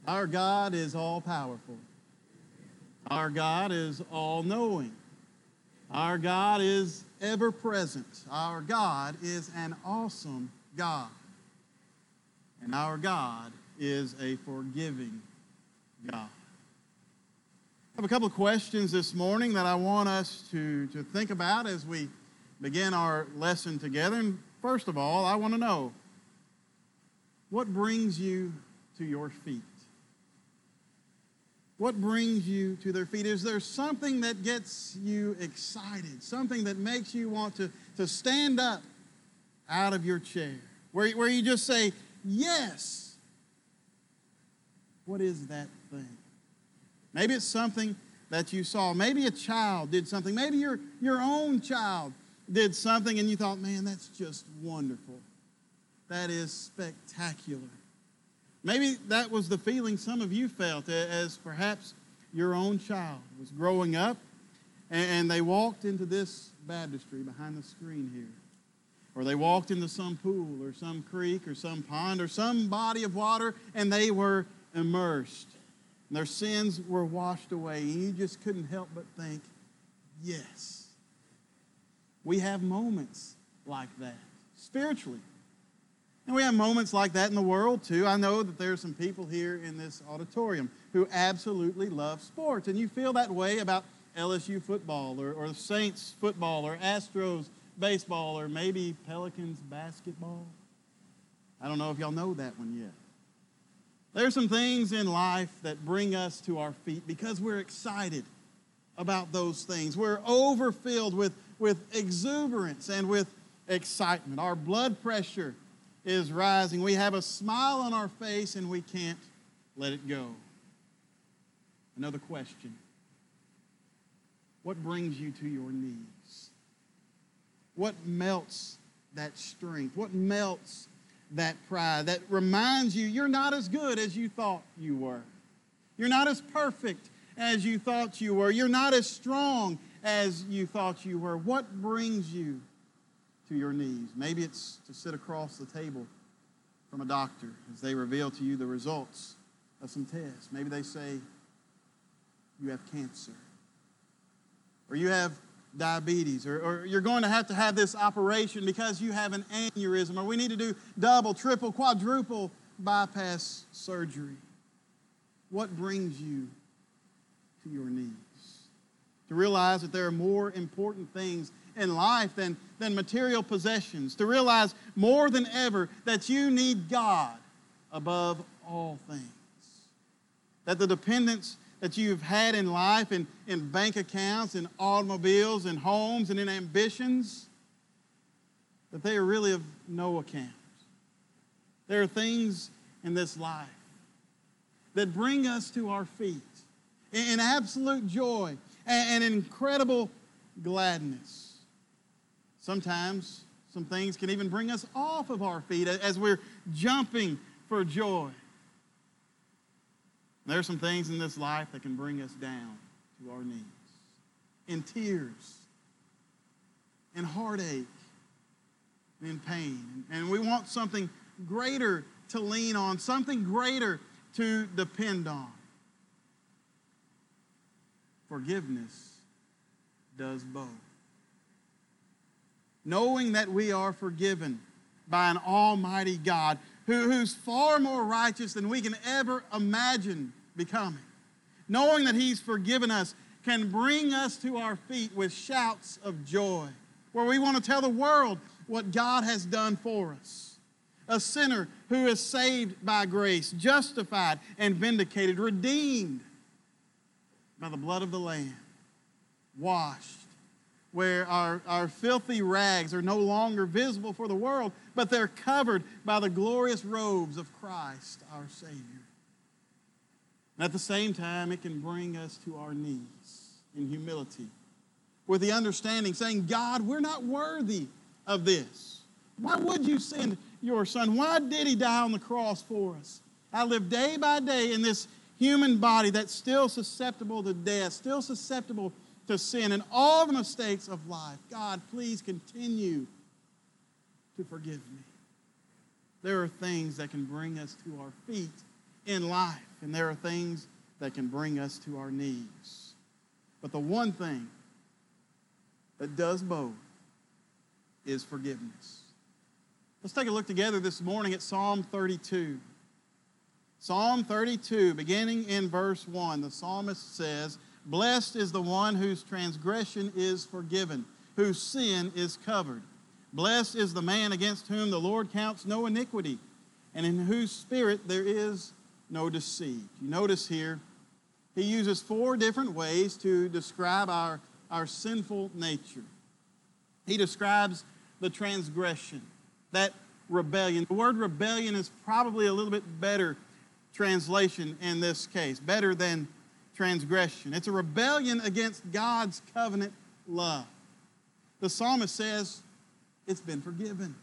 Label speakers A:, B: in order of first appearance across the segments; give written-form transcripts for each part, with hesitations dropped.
A: Our God is all powerful. Our God is all knowing. Our God is ever present. Our God is an awesome God. And our God is a forgiving God. I have a couple of questions this morning that I want us to think about as we begin our lesson together. And first of all, I want to know, what brings you to your feet? What brings you to their feet? Is there something that gets you excited? Something that makes you want to stand up out of your chair? Where you just say, yes. What is that thing? Maybe it's something that you saw. Maybe a child did something. Maybe your own child did something and you thought, man, that's just wonderful. That is spectacular. Maybe that was the feeling some of you felt as perhaps your own child was growing up and they walked into this baptistry behind the screen here. Or they walked into some pool or some creek or some pond or some body of water and they were immersed. And their sins were washed away and you just couldn't help but think, yes. We have moments like that spiritually. And we have moments like that in the world, too. I know that there are some people here in this auditorium who absolutely love sports. And you feel that way about LSU football or Saints football or Astros baseball or maybe Pelicans basketball. I don't know if y'all know that one yet. There are some things in life that bring us to our feet because we're excited about those things. We're overfilled with exuberance and with excitement. Our blood pressure is rising. We have a smile on our face and we can't let it go. Another question. What brings you to your knees? What melts that strength? What melts that pride? That reminds you you're not as good as you thought you were. You're not as perfect as you thought you were. You're not as strong as you thought you were. What brings you to your knees? Maybe it's to sit across the table from a doctor as they reveal to you the results of some tests. Maybe they say you have cancer, or you have diabetes, or you're going to have this operation because you have an aneurysm, or we need to do double, triple, quadruple bypass surgery. What brings you to your knees? To realize that there are more important things in life than material possessions. To realize more than ever that you need God above all things. That the dependence that you've had in life, in bank accounts, in automobiles, in homes, and in ambitions, that they are really of no account. There are things in this life that bring us to our feet in absolute joy and incredible gladness. Sometimes some things can even bring us off of our feet as we're jumping for joy. There are some things in this life that can bring us down to our knees, in tears, in heartache, and in pain. And we want something greater to lean on, something greater to depend on. Forgiveness does both. Knowing that we are forgiven by an almighty God who's far more righteous than we can ever imagine becoming. Knowing that he's forgiven us can bring us to our feet with shouts of joy, where we want to tell the world what God has done for us. A sinner who is saved by grace, justified and vindicated, redeemed by the blood of the Lamb, washed, where our filthy rags are no longer visible for the world, but they're covered by the glorious robes of Christ, our Savior. And at the same time, it can bring us to our knees in humility, with the understanding, saying, God, we're not worthy of this. Why would you send your Son? Why did he die on the cross for us? I live day by day in this human body that's still susceptible to death, still susceptible to sin and all the mistakes of life. God, please continue to forgive me. There are things that can bring us to our feet in life, and there are things that can bring us to our knees. But the one thing that does both is forgiveness. Let's take a look together this morning at Psalm 32. Psalm 32, beginning in verse 1, the psalmist says, "Blessed is the one whose transgression is forgiven, whose sin is covered. Blessed is the man against whom the Lord counts no iniquity, and in whose spirit there is no deceit." You notice here, he uses 4 different ways to describe our sinful nature. He describes the transgression, that rebellion. The word rebellion is probably a little bit better translation in this case, better than transgression. It's a rebellion against God's covenant love. The psalmist says it's been forgiven.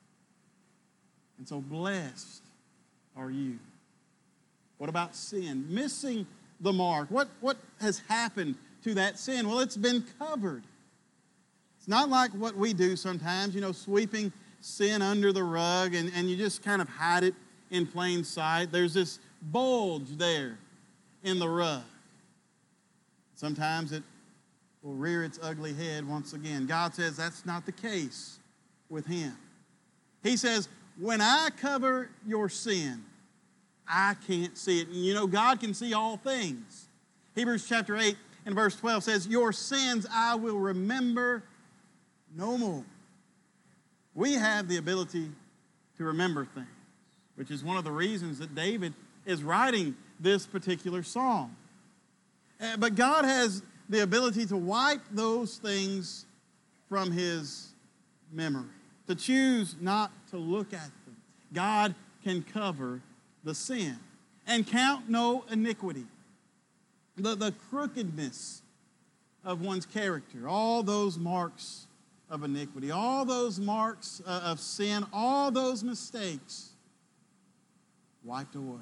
A: And so blessed are you. What about sin? Missing the mark. What has happened to that sin? Well, it's been covered. It's not like what we do sometimes, sweeping sin under the rug and you just kind of hide it in plain sight. There's this bulge there in the rug. Sometimes it will rear its ugly head once again. God says that's not the case with him. He says, when I cover your sin, I can't see it. And God can see all things. Hebrews chapter 8 and verse 12 says, your sins I will remember no more. We have the ability to remember things, which is one of the reasons that David is writing this particular psalm. But God has the ability to wipe those things from his memory, to choose not to look at them. God can cover the sin and count no iniquity. The crookedness of one's character, all those marks of iniquity, all those marks of sin, all those mistakes wiped away.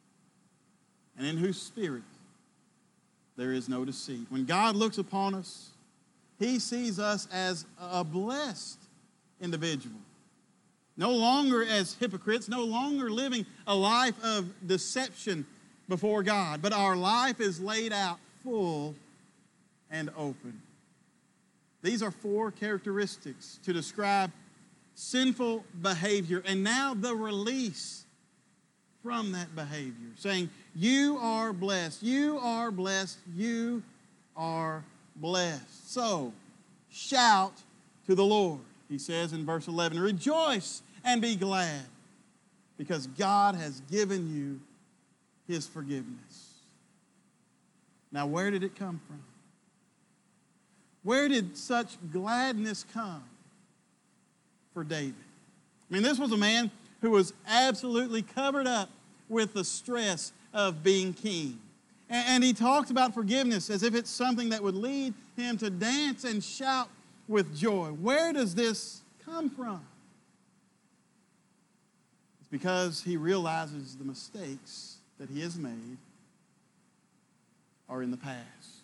A: And in whose spirit there is no deceit. When God looks upon us, he sees us as a blessed individual. No longer as hypocrites, no longer living a life of deception before God, but our life is laid out full and open. These are 4 characteristics to describe sinful behavior, and now the release from that behavior, saying, you are blessed, you are blessed, you are blessed. So, shout to the Lord, he says in verse 11, rejoice and be glad, because God has given you his forgiveness. Now, where did it come from? Where did such gladness come for David? I mean, this was a man who was absolutely covered up with the stress of being king. And he talked about forgiveness as if it's something that would lead him to dance and shout with joy. Where does this come from? It's because he realizes the mistakes that he has made are in the past.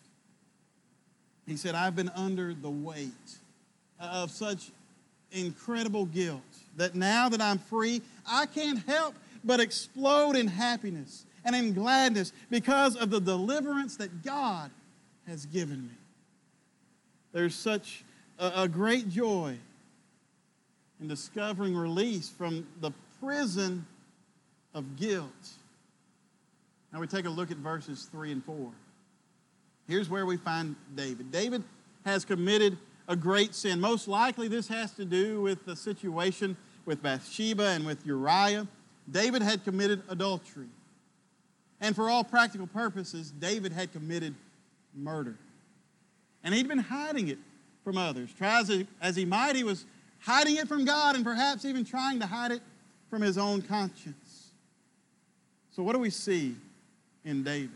A: He said, I've been under the weight of such incredible guilt that now that I'm free, I can't help but explode in happiness and in gladness because of the deliverance that God has given me. There's such a great joy in discovering release from the prison of guilt. Now we take a look at verses 3 and 4. Here's where we find David. David has committed a great sin. Most likely this has to do with the situation with Bathsheba and with Uriah. David had committed adultery. And for all practical purposes, David had committed murder. And he'd been hiding it from others. Try as he might, he was hiding it from God and perhaps even trying to hide it from his own conscience. So what do we see in David?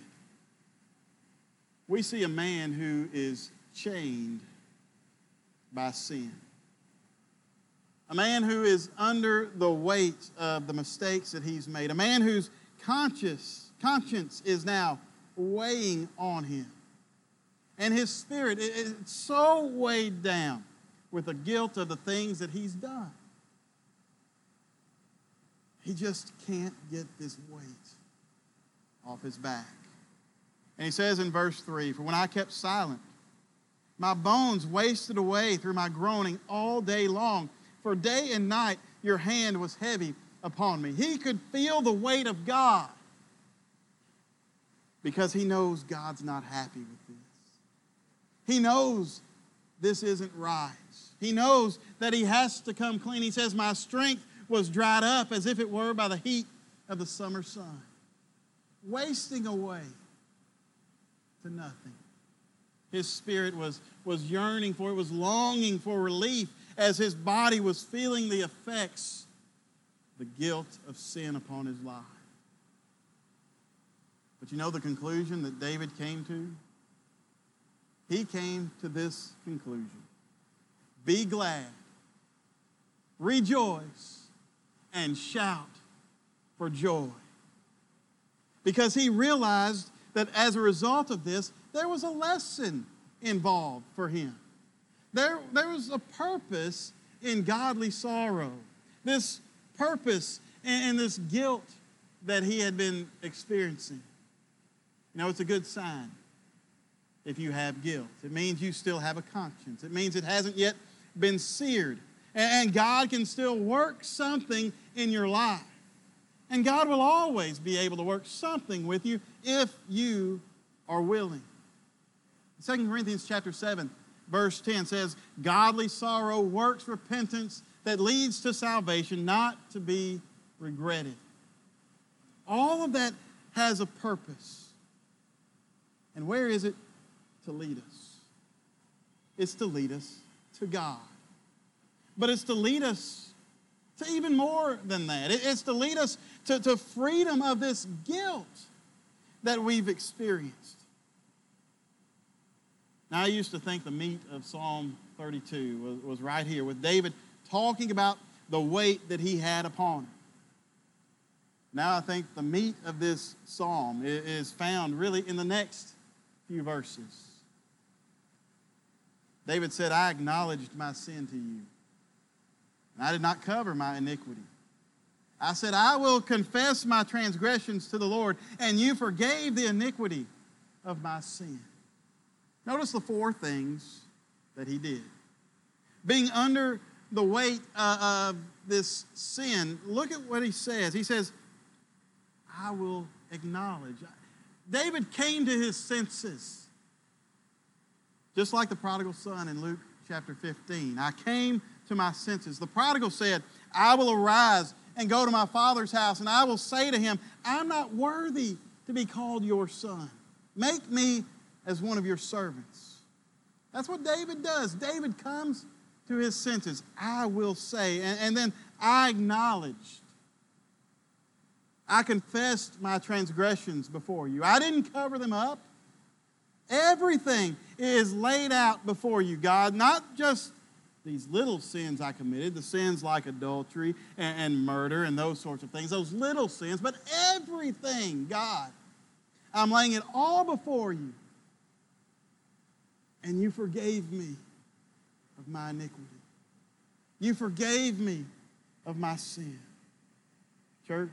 A: We see a man who is chained by sin. A man who is under the weight of the mistakes that he's made. A man whose conscience is now weighing on him. And his spirit is so weighed down with the guilt of the things that he's done. He just can't get this weight off his back. And he says in verse 3, "For when I kept silent, my bones wasted away through my groaning all day long. For day and night your hand was heavy upon me." He could feel the weight of God because he knows God's not happy with this. He knows this isn't right. He knows that he has to come clean. He says, "My strength was dried up as if it were by the heat of the summer sun," wasting away to nothing. His spirit was yearning for, it was longing for relief as his body was feeling the effects, the guilt of sin upon his life. But you know the conclusion that David came to? He came to this conclusion: be glad, rejoice, and shout for joy. Because he realized that as a result of this, there was a lesson involved for him. There was a purpose in godly sorrow. This purpose and this guilt that he had been experiencing. You know, it's a good sign if you have guilt. It means you still have a conscience. It means it hasn't yet been seared. And God can still work something in your life. And God will always be able to work something with you if you are willing. 2 Corinthians chapter 7, verse 10 says, "Godly sorrow works repentance that leads to salvation, not to be regretted." All of that has a purpose. And where is it to lead us? It's to lead us to God. But it's to lead us to even more than that. It's to lead us to freedom of this guilt that we've experienced. Now, I used to think the meat of Psalm 32 was right here, with David talking about the weight that he had upon him. Now I think the meat of this psalm is found really in the next few verses. David said, "I acknowledged my sin to you, and I did not cover my iniquity. I said, I will confess my transgressions to the Lord, and you forgave the iniquity of my sin." Notice the four things that he did. Being under the weight of this sin, look at what he says. He says, "I will acknowledge." David came to his senses. Just like the prodigal son in Luke chapter 15. "I came to my senses." The prodigal said, "I will arise and go to my father's house, and I will say to him, I'm not worthy to be called your son. Make me as one of your servants." That's what David does. David comes to his senses. "I will say," and then "I acknowledged. I confessed my transgressions before you. I didn't cover them up. Everything is laid out before you, God. Not just these little sins I committed, the sins like adultery and murder and those sorts of things, those little sins, but everything, God. I'm laying it all before you. And you forgave me of my iniquity. You forgave me of my sin." Church,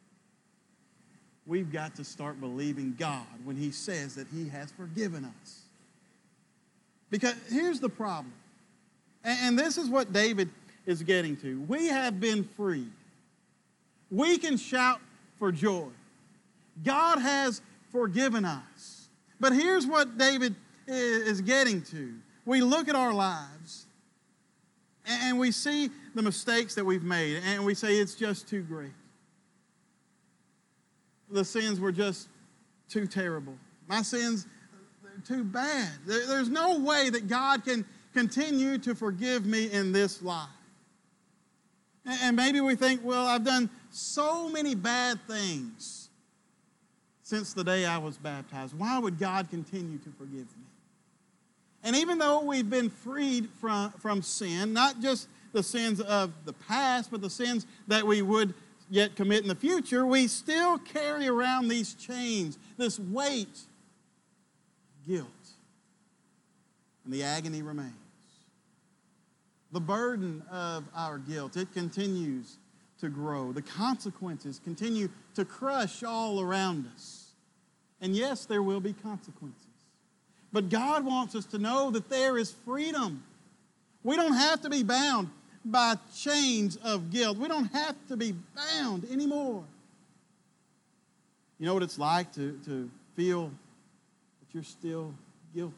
A: we've got to start believing God when he says that he has forgiven us. Because here's the problem. And this is what David is getting to. We have been freed. We can shout for joy. God has forgiven us. But here's what David is getting to. We look at our lives and we see the mistakes that we've made, and we say it's just too great. The sins were just too terrible. My sins, they're too bad. There's no way that God can continue to forgive me in this life. And maybe we think, well, I've done so many bad things since the day I was baptized. Why would God continue to forgive me? And even though we've been freed from sin, not just the sins of the past, but the sins that we would yet commit in the future, we still carry around these chains, this weight, guilt. And the agony remains. The burden of our guilt, it continues to grow. The consequences continue to crush all around us. And yes, there will be consequences. But God wants us to know that there is freedom. We don't have to be bound by chains of guilt. We don't have to be bound anymore. You know what it's like to feel that you're still guilty.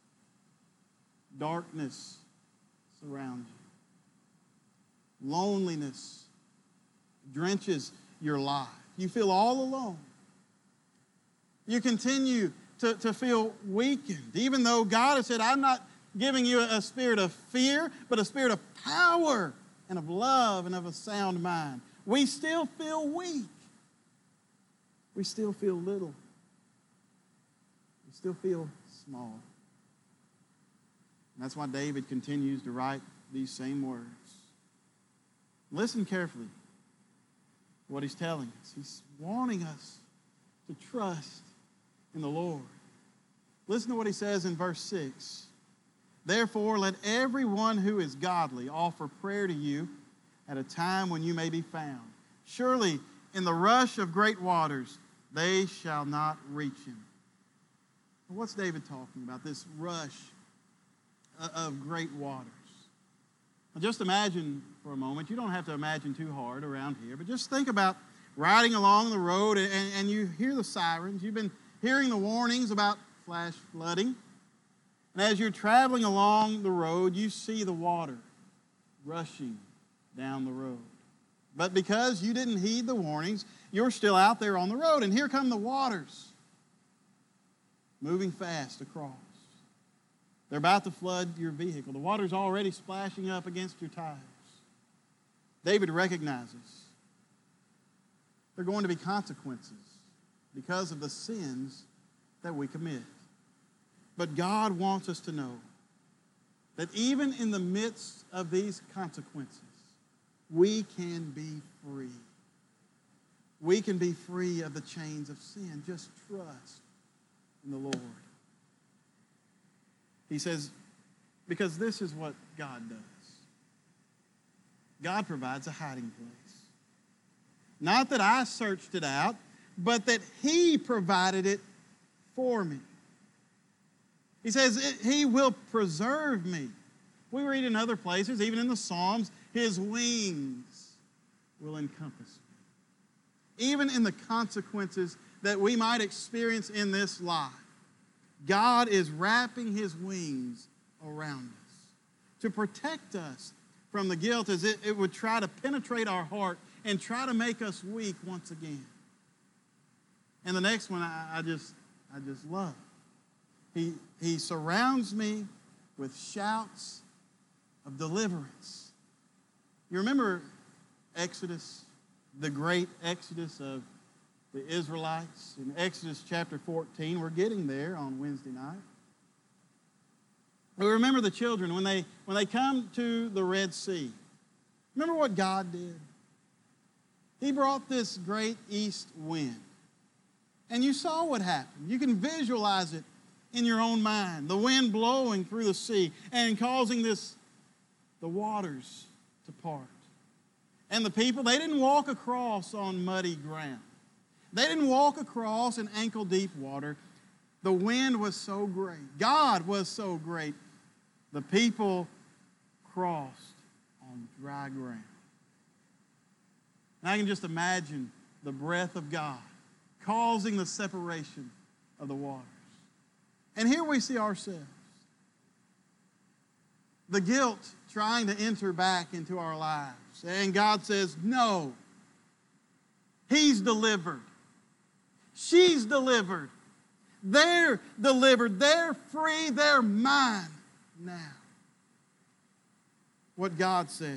A: Darkness surrounds you. Loneliness drenches your life. You feel all alone. You continue to feel weakened, even though God has said, I'm not giving you a spirit of fear, but a spirit of power and of love and of a sound mind. We still feel weak. We still feel little. We still feel small. And that's why David continues to write these same words. Listen carefully to what he's telling us. He's wanting us to trust in the Lord. Listen to what he says in verse 6. Therefore, let everyone who is godly offer prayer to you at a time when you may be found. Surely, in the rush of great waters, they shall not reach him. What's David talking about, this rush of great waters? Now just imagine for a moment, you don't have to imagine too hard around here, but just think about riding along the road and you hear the sirens. You've been hearing the warnings about flash flooding. And as you're traveling along the road, you see the water rushing down the road. But because you didn't heed the warnings, you're still out there on the road. And here come the waters moving fast across. They're about to flood your vehicle. The water's already splashing up against your tires. David recognizes there are going to be consequences because of the sins that we commit. But God wants us to know that even in the midst of these consequences, we can be free. We can be free of the chains of sin. Just trust in the Lord. He says, because this is what God does. God provides a hiding place. Not that I searched it out, but that He provided it for me. He says, He will preserve me. We read in other places, even in the Psalms, His wings will encompass me. Even in the consequences that we might experience in this life, God is wrapping His wings around us to protect us from the guilt as it would try to penetrate our heart and try to make us weak once again. And the next one I just love. He surrounds me with shouts of deliverance. You remember Exodus, the great Exodus of the Israelites in Exodus chapter 14. We're getting there on Wednesday night. We remember the children when they come to the Red Sea. Remember what God did? He brought this great east wind. And you saw what happened. You can visualize it in your own mind. The wind blowing through the sea and causing the waters to part. And the people, they didn't walk across on muddy ground. They didn't walk across in ankle-deep water. The wind was so great. God was so great. The people crossed on dry ground. And I can just imagine the breath of God causing the separation of the waters. And here we see ourselves. The guilt trying to enter back into our lives. And God says, no. He's delivered. She's delivered. They're delivered. They're free. They're mine now. What God says.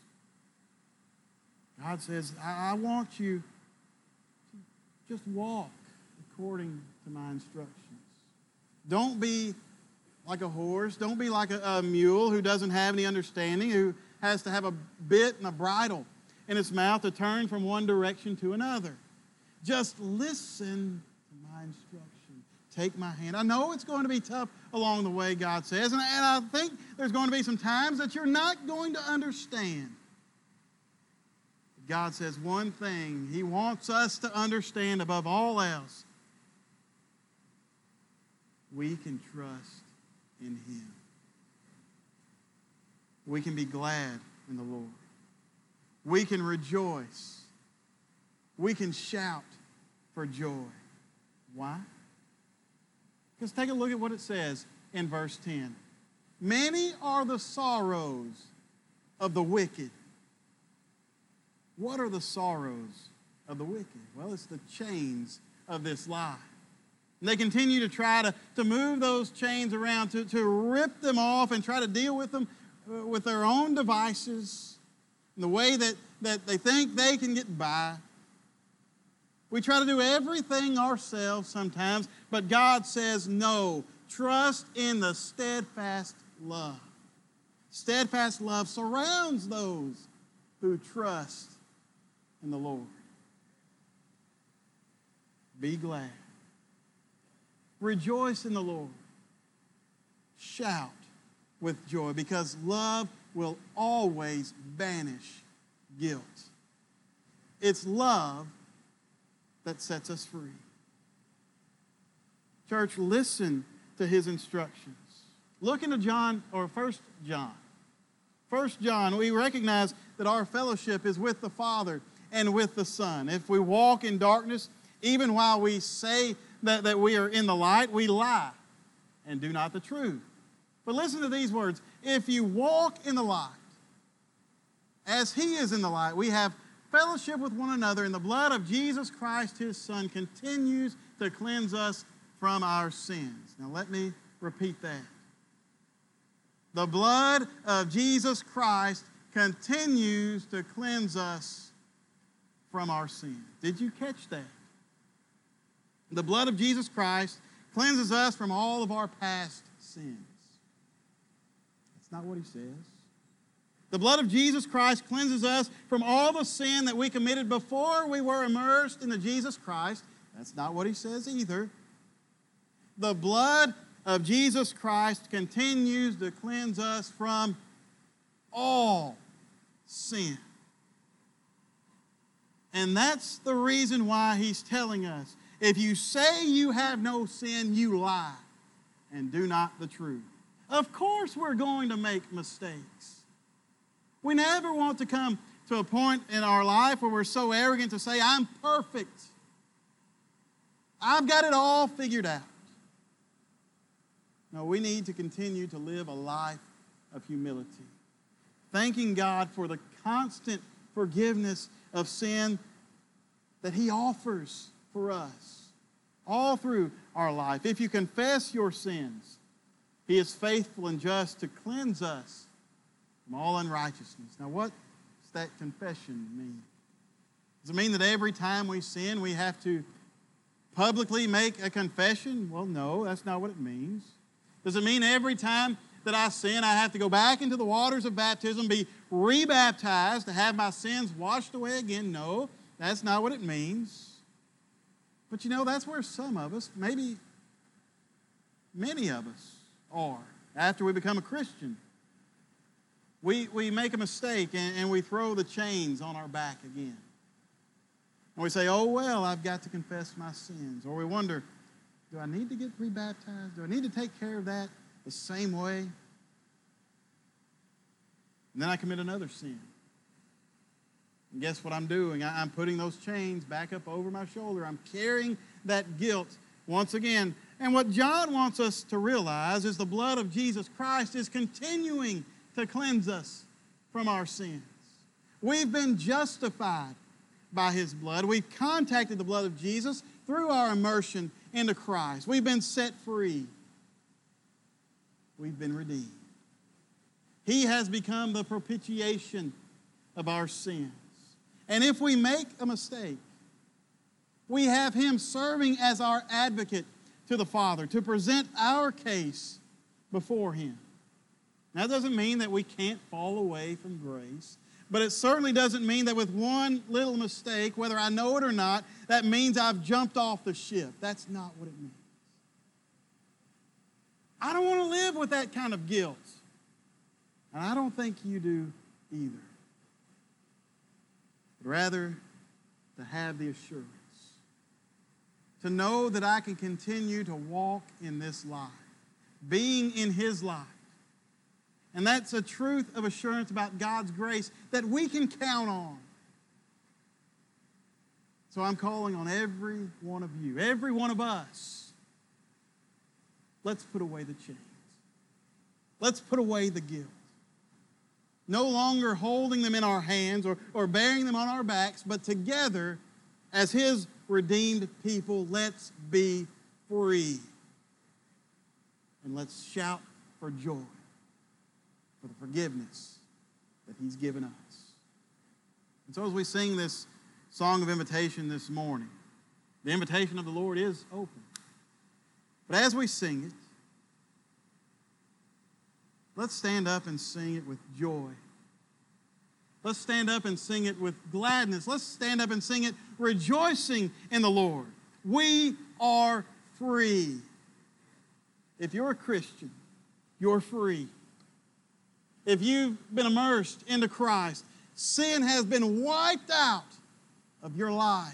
A: God says, I want you to just walk according to my instructions. Don't be like a horse. Don't be like a mule who doesn't have any understanding, who has to have a bit and a bridle in its mouth to turn from one direction to another. Just listen to my instruction. Take my hand. I know it's going to be tough along the way, God says, and I think there's going to be some times that you're not going to understand. God says one thing He wants us to understand above all else we can trust in Him. We can be glad in the Lord. We can rejoice. We can shout for joy. Why? Because take a look at what it says in verse 10. Many are the sorrows of the wicked. What are the sorrows of the wicked? Well, it's the chains of this life. And they continue to try to move those chains around, to rip them off and try to deal with them with their own devices, in the way that they think they can get by. We try to do everything ourselves sometimes, but God says no. Trust in the steadfast love. Steadfast love surrounds those who trust in the Lord. Be glad. Rejoice in the Lord. Shout with joy, because love will always banish guilt. It's love that sets us free. Church, listen to his instructions. Look into John, or 1 John. 1 John, we recognize that our fellowship is with the Father and with the Son. If we walk in darkness, even while we say that we are in the light, we lie and do not the truth. But listen to these words. If you walk in the light, as he is in the light, we have fellowship with one another, and the blood of Jesus Christ, his Son, continues to cleanse us from our sins. Now let me repeat that. The blood of Jesus Christ continues to cleanse us from our sins. Did you catch that? The blood of Jesus Christ cleanses us from all of our past sins. That's not what he says. The blood of Jesus Christ cleanses us from all the sin that we committed before we were immersed into Jesus Christ. That's not what he says either. The blood of Jesus Christ continues to cleanse us from all sin. And that's the reason why he's telling us, if you say you have no sin, you lie and do not the truth. Of course we're going to make mistakes. We never want to come to a point in our life where we're so arrogant to say, I'm perfect. I've got it all figured out. No, we need to continue to live a life of humility, thanking God for the constant forgiveness of sin that he offers for us all through our life. If you confess your sins, he is faithful and just to cleanse us from all unrighteousness. Now, what does that confession mean? Does it mean that every time we sin, we have to publicly make a confession? Well, no, that's not what it means. Does it mean every time that I sin, I have to go back into the waters of baptism, be rebaptized to have my sins washed away again? No, that's not what it means. But you know, that's where some of us, maybe many of us, are after we become a Christian. We make a mistake and we throw the chains on our back again. And we say, oh, well, I've got to confess my sins. Or we wonder, do I need to get rebaptized? Do I need to take care of that the same way? And then I commit another sin. And guess what I'm doing? I'm putting those chains back up over my shoulder. I'm carrying that guilt once again. And what John wants us to realize is the blood of Jesus Christ is continuing to cleanse us from our sins. We've been justified by his blood. We've contacted the blood of Jesus through our immersion into Christ. We've been set free. We've been redeemed. He has become the propitiation of our sins. And if we make a mistake, we have him serving as our advocate to the Father to present our case before him. Now, that doesn't mean that we can't fall away from grace, but it certainly doesn't mean that with one little mistake, whether I know it or not, that means I've jumped off the ship. That's not what it means. I don't want to live with that kind of guilt. And I don't think you do either. But rather, to have the assurance to know that I can continue to walk in this life, being in His life. And that's a truth of assurance about God's grace that we can count on. So I'm calling on every one of you, every one of us. Let's put away the chains. Let's put away the guilt. No longer holding them in our hands or bearing them on our backs, but together as His redeemed people, let's be free. And let's shout for joy for the forgiveness that He's given us. And so as we sing this song of invitation this morning, the invitation of the Lord is open. But as we sing it, let's stand up and sing it with joy. Let's stand up and sing it with gladness. Let's stand up and sing it rejoicing in the Lord. We are free. If you're a Christian, you're free. If you've been immersed into Christ, sin has been wiped out of your life.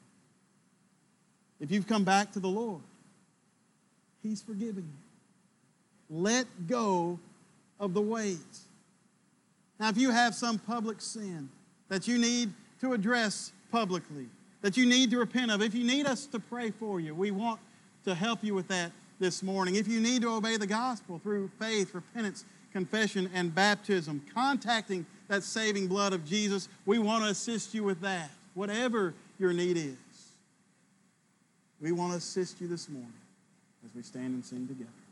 A: If you've come back to the Lord, He's forgiven you. Let go of the weight. Now, if you have some public sin that you need to address publicly, that you need to repent of, if you need us to pray for you, we want to help you with that this morning. If you need to obey the gospel through faith, repentance, confession, and baptism, contacting that saving blood of Jesus, we want to assist you with that. Whatever your need is, we want to assist you this morning as we stand and sing together.